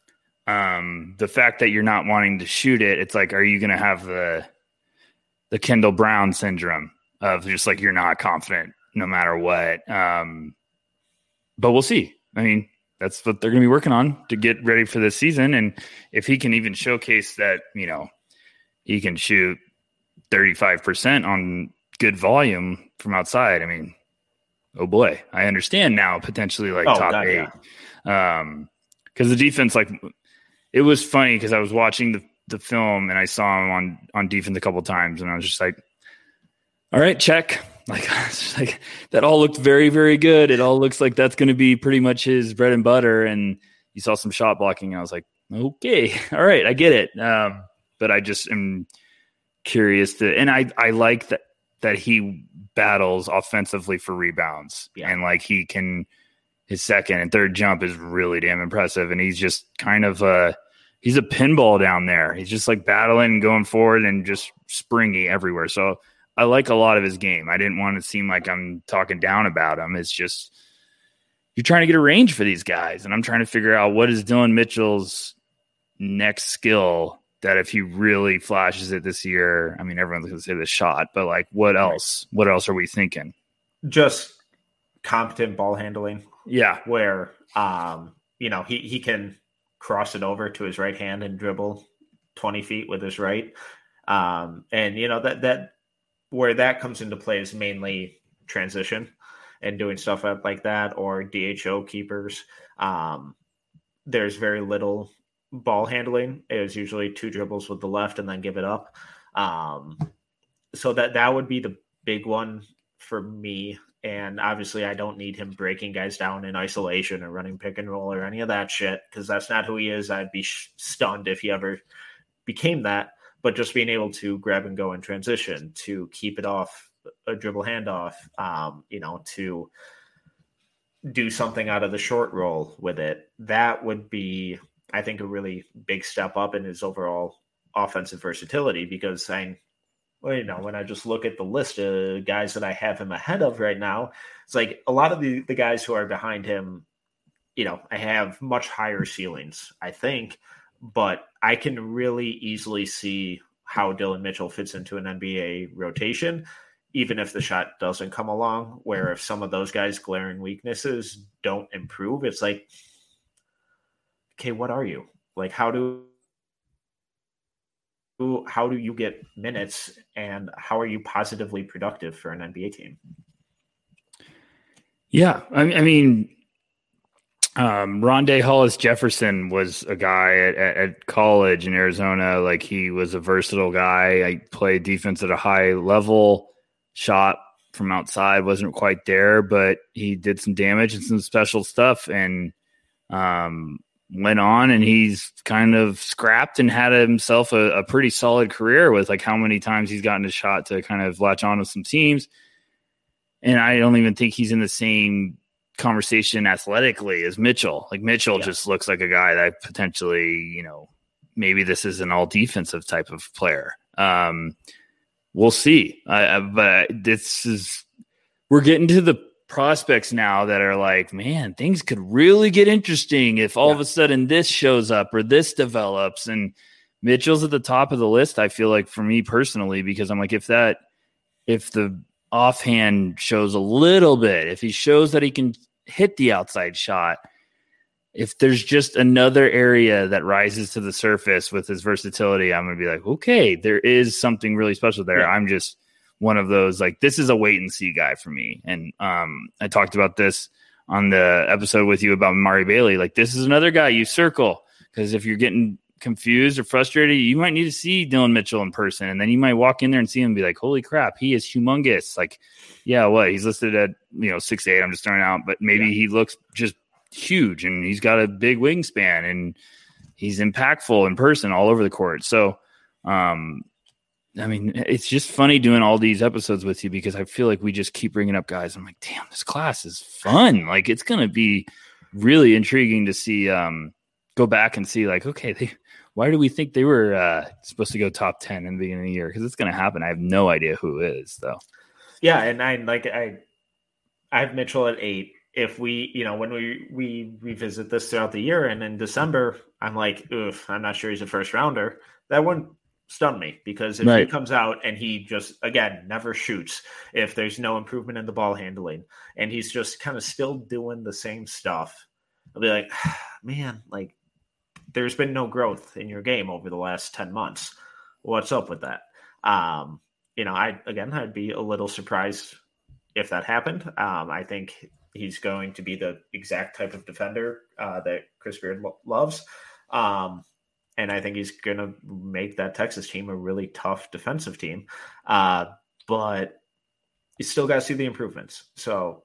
um, the fact that you're not wanting to shoot it, it's like, are you going to have the, the Kendall Brown syndrome of just like, you're not confident no matter what. Um, but we'll see. I mean, that's what they're going to be working on to get ready for this season. And if he can even showcase that, you know, he can shoot thirty-five percent on good volume from outside. I mean, oh boy, I understand now potentially like oh, top God, eight. Yeah. Um, cause the defense, like it was funny cause I was watching the, the film and I saw him on, on defense a couple of times and I was just like, all right, check. Like, like that all looked very, very good. It all looks like that's going to be pretty much his bread and butter. And you saw some shot blocking. And I was like, okay, all right, I get it. Um, but I just am curious to, and I, I like that, that he battles offensively for rebounds yeah. and like he can, his second and third jump is really damn impressive. And he's just kind of a, he's a pinball down there. He's just like battling and going forward and just springy everywhere. So I like a lot of his game. I didn't want to seem like I'm talking down about him. It's just, you're trying to get a range for these guys. And I'm trying to figure out what is Dillon Mitchell's next skill that if he really flashes it this year, I mean, everyone's going to say the shot, but like what else, what else are we thinking? Just competent ball handling. Yeah. Where, um, you know, he, he can cross it over to his right hand and dribble twenty feet with his right. Um, and you know, that, that, where that comes into play is mainly transition and doing stuff like that, or D H O keepers. Um, there's very little ball handling. It was usually two dribbles with the left and then give it up. Um, so that, that would be the big one for me. And obviously I don't need him breaking guys down in isolation or running pick and roll or any of that shit, because that's not who he is. I'd be sh- stunned if he ever became that. But just being able to grab and go in transition, to keep it off a dribble handoff, um, you know, to do something out of the short roll with it, that would be, I think, a really big step up in his overall offensive versatility. Because I, well, you know, when I just look at the list of guys that I have him ahead of right now, it's like a lot of the, the guys who are behind him, you know, I have much higher ceilings, I think. But I can really easily see how Dillon Mitchell fits into an N B A rotation, even if the shot doesn't come along, where if some of those guys' glaring weaknesses don't improve, it's like, okay, what are you? Like, how do how do you get minutes, and how are you positively productive for an N B A team? Yeah, I, I mean, Um, Rondé Hollis Jefferson was a guy at, at, at college in Arizona. Like, he was a versatile guy. I played defense at a high level. Shot from outside wasn't quite there, but he did some damage and some special stuff, and um, went on, and he's kind of scrapped and had himself a, a pretty solid career with like how many times he's gotten a shot to kind of latch on with some teams. And I don't even think he's in the same conversation athletically as Mitchell. Like, Mitchell yeah. just looks like a guy that potentially, you know, maybe this is an all defensive type of player. Um, we'll see. Uh, but this is, we're getting to the prospects now that are like, man, things could really get interesting if all yeah. of a sudden this shows up or this develops. And Mitchell's at the top of the list, I feel like, for me personally, because I'm like, if that, if the offhand shows a little bit, if he shows that he can hit the outside shot, if there's just another area that rises to the surface with his versatility, I'm going to be like, okay, there is something really special there. Yeah. I'm just one of those, like, this is a wait and see guy for me. And um, I talked about this on the episode with you about Mari Bailey. Like, this is another guy you circle, because if you're getting confused or frustrated, you might need to see Dillon Mitchell in person, and then you might walk in there and see him and be like, holy crap, he is humongous. Like, yeah, what, he's listed at, you know, six eight, I'm just throwing out, but maybe yeah. he looks just huge, and he's got a big wingspan, and he's impactful in person all over the court. So um I mean, it's just funny doing all these episodes with you, because I feel like we just keep bringing up guys. I'm like, damn, this class is fun. Like, it's going to be really intriguing to see, um go back and see, like, okay, they, why do we think they were uh, supposed to go top ten in the beginning of the year? Because it's going to happen. I have no idea who is, though. Yeah, and I like I, I have Mitchell at eight. If we, you know, when we we revisit this throughout the year, and in December, I'm like, oof, I'm not sure he's a first rounder. That wouldn't stun me, because if right. he comes out and he just, again, never shoots, if there's no improvement in the ball handling, and he's just kind of still doing the same stuff, I'll be like, man, like, there's been no growth in your game over the last ten months. What's up with that? Um, you know, I, again, I'd be a little surprised if that happened. Um, I think he's going to be the exact type of defender uh, that Chris Beard lo- loves. Um, and I think he's going to make that Texas team a really tough defensive team. Uh, but you still got to see the improvements. So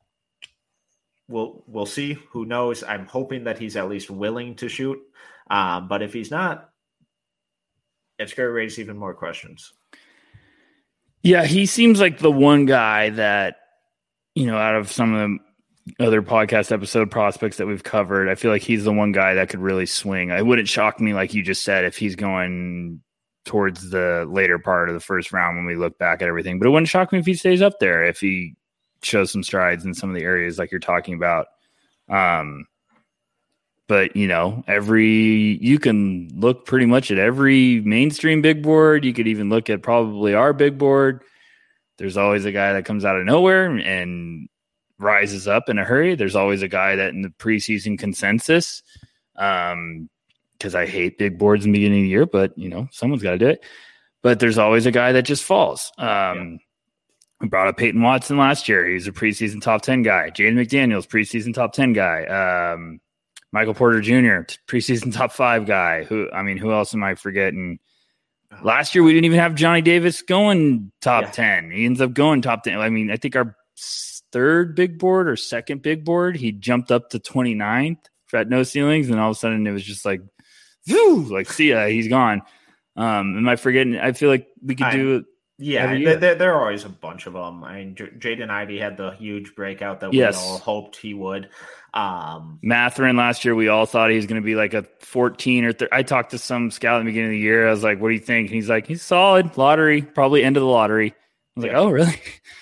We'll we'll see. Who knows? I'm hoping that he's at least willing to shoot. Um, but if he's not, it's going to raise even more questions. Yeah, he seems like the one guy that, you know, out of some of the other podcast episode prospects that we've covered, I feel like he's the one guy that could really swing. It wouldn't shock me, like you just said, if he's going towards the later part of the first round when we look back at everything. But it wouldn't shock me if he stays up there, if he shows some strides in some of the areas like you're talking about. Um, but, you know, every you can look pretty much at every mainstream big board. You could even look at probably our big board. There's always a guy that comes out of nowhere and rises up in a hurry. There's always a guy that in the preseason consensus, um, because I hate big boards in the beginning of the year, but, you know, someone's got to do it. But there's always a guy that just falls. Um, yeah. We brought up Peyton Watson last year. He was a preseason top ten guy. Jaden McDaniels, preseason top ten guy. Um, Michael Porter Junior, preseason top five guy. Who, I mean, who else am I forgetting? Last year, we didn't even have Johnny Davis going top yeah. ten. He ends up going top ten. I mean, I think our third big board or second big board, he jumped up to twenty-ninth at No Ceilings, and all of a sudden it was just like, whew, like, see ya, he's gone. Um, am I forgetting? I feel like we could I, do it. Yeah, there, there are always a bunch of them. I mean, J- Jaden Ivey had the huge breakout that yes. we all hoped he would. Um, Matherin last year, we all thought he was going to be like a fourteen or thirteen. I talked to some scout at the beginning of the year. I was like, what do you think? And he's like, he's solid. Lottery, probably end of the lottery. I was yeah. like, oh, really?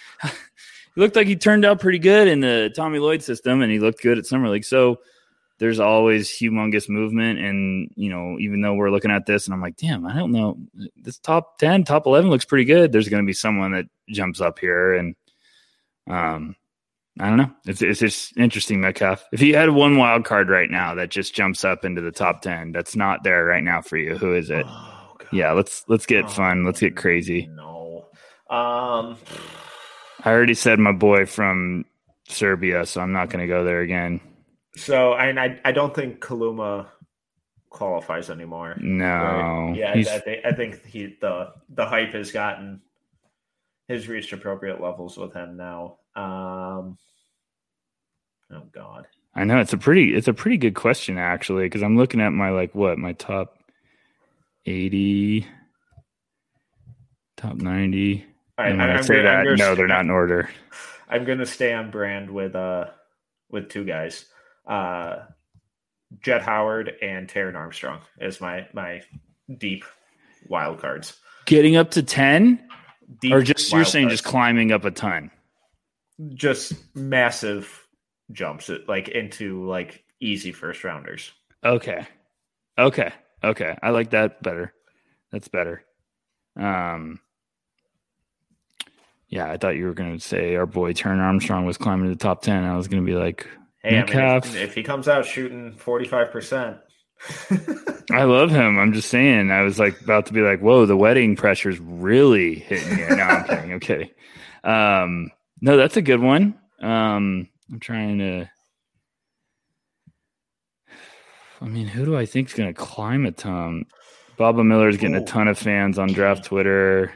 He looked like he turned out pretty good in the Tommy Lloyd system, and he looked good at Summer League. So there's always humongous movement. And, you know, even though we're looking at this and I'm like, damn, I don't know, this top ten, top eleven looks pretty good. There's going to be someone that jumps up here. And um, I don't know. It's, it's just interesting, Metcalf. If you had one wild card right now that just jumps up into the top ten, that's not there right now for you, who is it? Oh, yeah, let's, let's get oh, fun. Let's get crazy. No. Um, I already said my boy from Serbia, so I'm not going to go there again. So I, I I don't think Kaluma qualifies anymore. No, right? yeah, I, I think I think he the the hype has gotten has reached appropriate levels with him now. Um, oh God, I know it's a pretty it's a pretty good question actually, because I'm looking at my like what my top eighty, top ninety. All right, and when I, I say gonna, that, gonna, no, they're not in order. I'm going to stay on brand with uh with two guys. Uh, Jet Howard and Taron Armstrong is my my deep wild cards. Getting up to ten, deep or just you're saying cards. Just climbing up a ton, just massive jumps, like into like easy first rounders. Okay, okay, okay. I like that better. That's better. Um, yeah, I thought you were going to say our boy Taron Armstrong was climbing to the top ten. I was going to be like. Hey, I mean, if, if he comes out shooting forty-five percent. I love him. I'm just saying. I was like about to be like, whoa, the wedding pressure's really hitting you. No, I'm kidding. I'm kidding. Um, no, that's a good one. Um, I'm trying to. I mean, who do I think is going to climb a ton? Baba Miller's getting Ooh. a ton of fans on draft Twitter.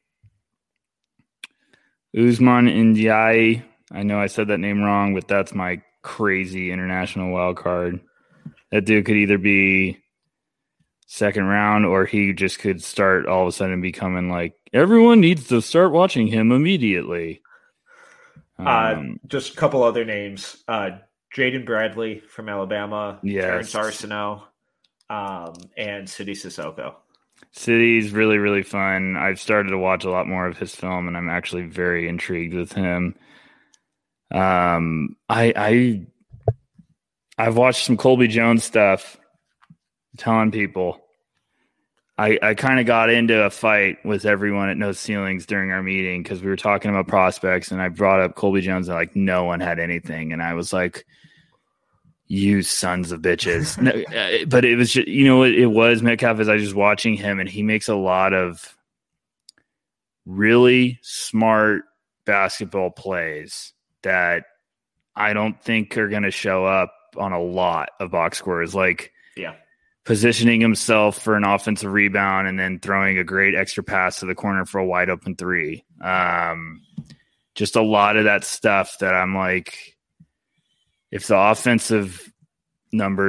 Usman Ndiaye. I know I said that name wrong, but that's my crazy international wild card. That dude could either be second round or he just could start all of a sudden becoming like everyone needs to start watching him immediately. Um, uh, just a couple other names. Uh, Jaden Bradley from Alabama, yes. Terrence Arsenault, um, and Sidy Cissoko. Sidy's really, really fun. I've started to watch a lot more of his film, and I'm actually very intrigued with him. Um, I, I, I've watched some Colby Jones stuff, telling people. I, I kind of got into a fight with everyone at No Ceilings during our meeting because we were talking about prospects, and I brought up Colby Jones, and like no one had anything, and I was like, "You sons of bitches!" no, but it was just, you know, it, it was Metcalf. As I was just watching him, and he makes a lot of really smart basketball plays that I don't think are going to show up on a lot of box scores. Like, yeah, positioning himself for an offensive rebound and then throwing a great extra pass to the corner for a wide open three. Um, just a lot of that stuff that I'm like, if the offensive numbers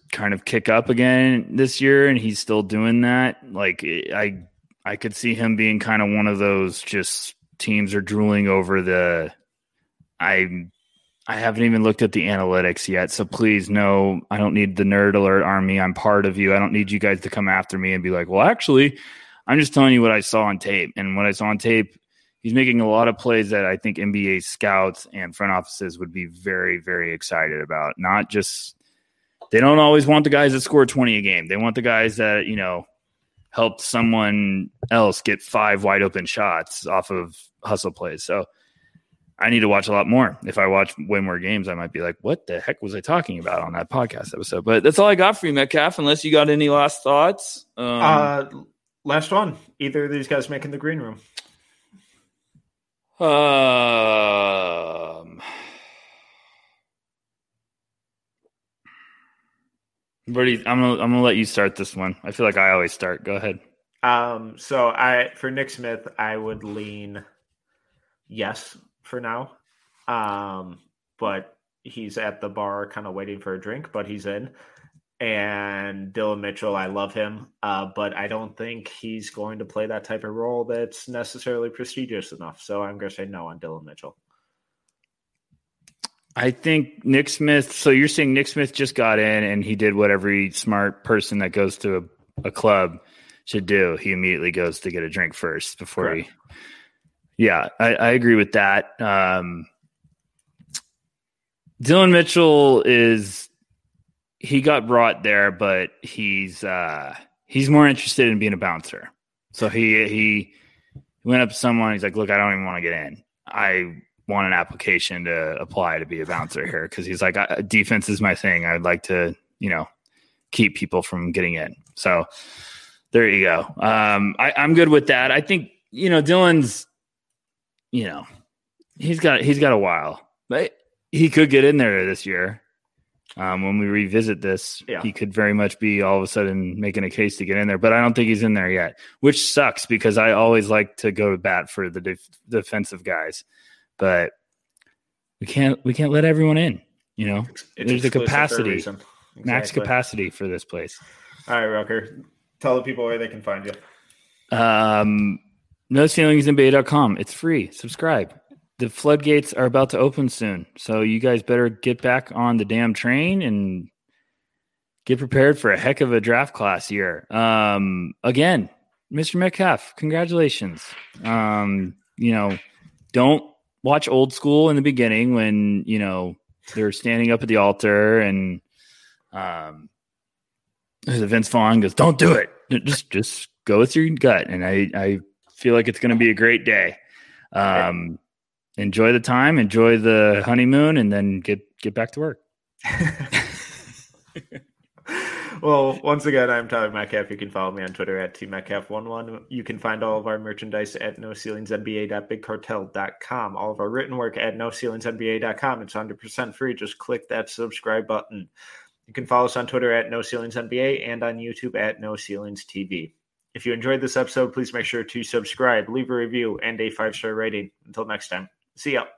kind of kick up again this year, and he's still doing that. Like I, I could see him being kind of one of those just teams are drooling over the. I, I haven't even looked at the analytics yet, so please no, I don't need the nerd alert army. I'm part of you. I don't need you guys to come after me and be like, well, actually, I'm just telling you what I saw on tape, and what I saw on tape. He's making a lot of plays that I think N B A scouts and front offices would be very, very excited about. Not just they don't always want the guys that score twenty a game. They want the guys that, you know, helped someone else get five wide open shots off of hustle plays. So I need to watch a lot more. If I watch way more games, I might be like, what the heck was I talking about on that podcast episode? But that's all I got for you, Metcalf, unless you got any last thoughts. Um, uh, last one. Either of these guys making the green room. Um, Brady, I'm gonna I'm gonna let you start this one. I feel like I always start. Go ahead. Um, so I for Nick Smith, I would lean yes for now. Um, but he's at the bar, kind of waiting for a drink, but he's in. And Dylan Mitchell, I love him, uh, but I don't think he's going to play that type of role that's necessarily prestigious enough. So I'm going to say no on Dylan Mitchell. I think Nick Smith. So you're saying Nick Smith just got in and he did what every smart person that goes to a, a club should do. He immediately goes to get a drink first before Correct. he. Yeah, I, I agree with that. Um, Dylan Mitchell is. He got brought there, but he's uh, he's more interested in being a bouncer. So he he went up to someone. He's like, "Look, I don't even want to get in. I want an application to apply to be a bouncer here." Because he's like, "Defense is my thing. I'd like to, you know, keep people from getting in." So there you go. Um, I, I'm good with that. I think you know Dylan's. You know, he's got he's got a while, but he could get in there this year. Um, when we revisit this, yeah. He could very much be all of a sudden making a case to get in there, but I don't think he's in there yet, which sucks because I always like to go to bat for the def- defensive guys, but we can't we can't let everyone in. You know, it's there's a capacity, a exactly. max capacity for this place. All right, Rucker, tell the people where they can find you. Um, no ceilings N B A dot com. It's free. Subscribe. The floodgates are about to open soon, so you guys better get back on the damn train and get prepared for a heck of a draft class year. Um, again, Mister Metcalf, congratulations. Um, you know, don't watch Old School in the beginning when, you know, they're standing up at the altar and um, Vince Vaughn goes, don't do it. Just just go with your gut, and I, I feel like it's going to be a great day. Um Enjoy the time, enjoy the honeymoon, and then get, get back to work. Well, once again, I'm Tyler Metcalf. You can follow me on Twitter at T Metcalf eleven. You can find all of our merchandise at no ceilings N B A dot big cartel dot com. All of our written work at no ceilings N B A dot com. It's one hundred percent free. Just click that subscribe button. You can follow us on Twitter at no ceilings N B A and on YouTube at no ceilings T V. If you enjoyed this episode, please make sure to subscribe, leave a review, and a five-star rating. Until next time. See ya.